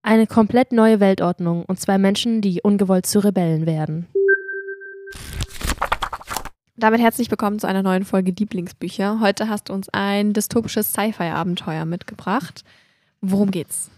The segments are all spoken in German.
Eine komplett neue Weltordnung und 2 Menschen, die ungewollt zu Rebellen werden. Damit herzlich willkommen zu einer neuen Folge Lieblingsbücher. Heute hast du uns ein dystopisches Sci-Fi-Abenteuer mitgebracht. Worum geht's?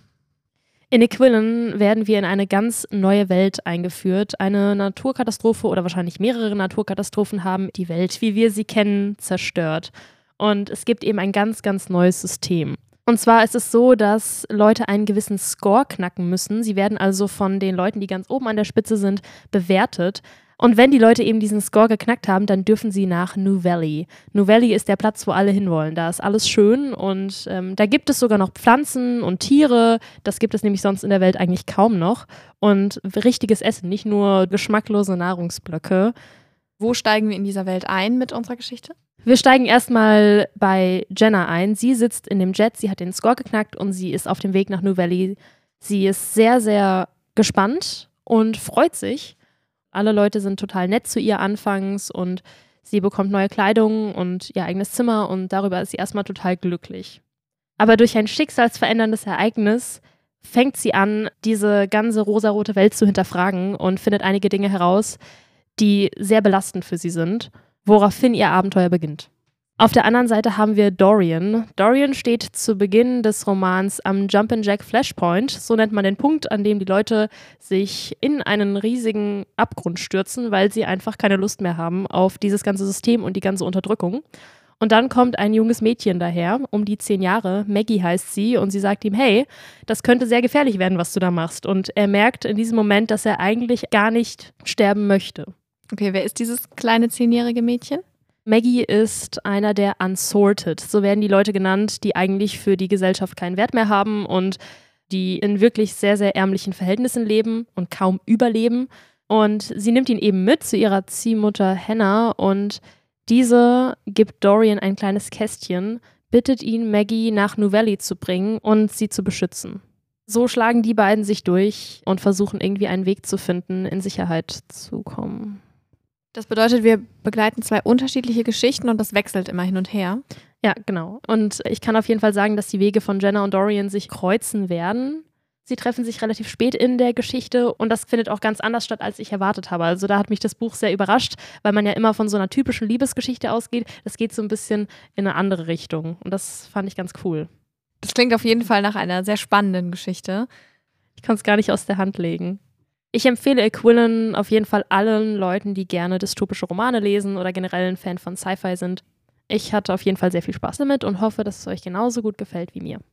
In Aquilon werden wir in eine ganz neue Welt eingeführt. Eine Naturkatastrophe oder wahrscheinlich mehrere Naturkatastrophen haben die Welt, wie wir sie kennen, zerstört. Und es gibt eben ein ganz, ganz neues System. Und zwar ist es so, dass Leute einen gewissen Score knacken müssen. Sie werden also von den Leuten, die ganz oben an der Spitze sind, bewertet. Und wenn die Leute eben diesen Score geknackt haben, dann dürfen sie nach New Valley. New Valley ist der Platz, wo alle hinwollen. Da ist alles schön und da gibt es sogar noch Pflanzen und Tiere. Das gibt es nämlich sonst in der Welt eigentlich kaum noch. Und richtiges Essen, nicht nur geschmacklose Nahrungsblöcke. Wo steigen wir in dieser Welt ein mit unserer Geschichte? Wir steigen erstmal bei Jenna ein. Sie sitzt in dem Jet, sie hat den Score geknackt und sie ist auf dem Weg nach New Valley. Sie ist sehr, sehr gespannt und freut sich. Alle Leute sind total nett zu ihr anfangs und sie bekommt neue Kleidung und ihr eigenes Zimmer und darüber ist sie erstmal total glücklich. Aber durch ein schicksalsveränderndes Ereignis fängt sie an, diese ganze rosarote Welt zu hinterfragen und findet einige Dinge heraus, die sehr belastend für sie sind, woraufhin ihr Abenteuer beginnt. Auf der anderen Seite haben wir Dorian. Dorian steht zu Beginn des Romans am Jumpin' Flashpoint. So nennt man den Punkt, an dem die Leute sich in einen riesigen Abgrund stürzen, weil sie einfach keine Lust mehr haben auf dieses ganze System und die ganze Unterdrückung. Und dann kommt ein junges Mädchen daher, um die 10 Jahre, Maggie heißt sie, und sie sagt ihm, hey, das könnte sehr gefährlich werden, was du da machst. Und er merkt in diesem Moment, dass er eigentlich gar nicht sterben möchte. Okay, wer ist dieses kleine 10-jährige Mädchen? Maggie ist einer der Unsorted, so werden die Leute genannt, die eigentlich für die Gesellschaft keinen Wert mehr haben und die in wirklich sehr, sehr ärmlichen Verhältnissen leben und kaum überleben. Und sie nimmt ihn eben mit zu ihrer Ziehmutter Hannah und diese gibt Dorian ein kleines Kästchen, bittet ihn, Maggie nach New Valley zu bringen und sie zu beschützen. So schlagen die beiden sich durch und versuchen irgendwie einen Weg zu finden, in Sicherheit zu kommen. Das bedeutet, wir begleiten 2 unterschiedliche Geschichten und das wechselt immer hin und her. Ja, genau. Und ich kann auf jeden Fall sagen, dass die Wege von Jenna und Dorian sich kreuzen werden. Sie treffen sich relativ spät in der Geschichte und das findet auch ganz anders statt, als ich erwartet habe. Also da hat mich das Buch sehr überrascht, weil man ja immer von so einer typischen Liebesgeschichte ausgeht. Das geht so ein bisschen in eine andere Richtung und das fand ich ganz cool. Das klingt auf jeden Fall nach einer sehr spannenden Geschichte. Ich kann es gar nicht aus der Hand legen. Ich empfehle Aquilon auf jeden Fall allen Leuten, die gerne dystopische Romane lesen oder generell ein Fan von Sci-Fi sind. Ich hatte auf jeden Fall sehr viel Spaß damit und hoffe, dass es euch genauso gut gefällt wie mir.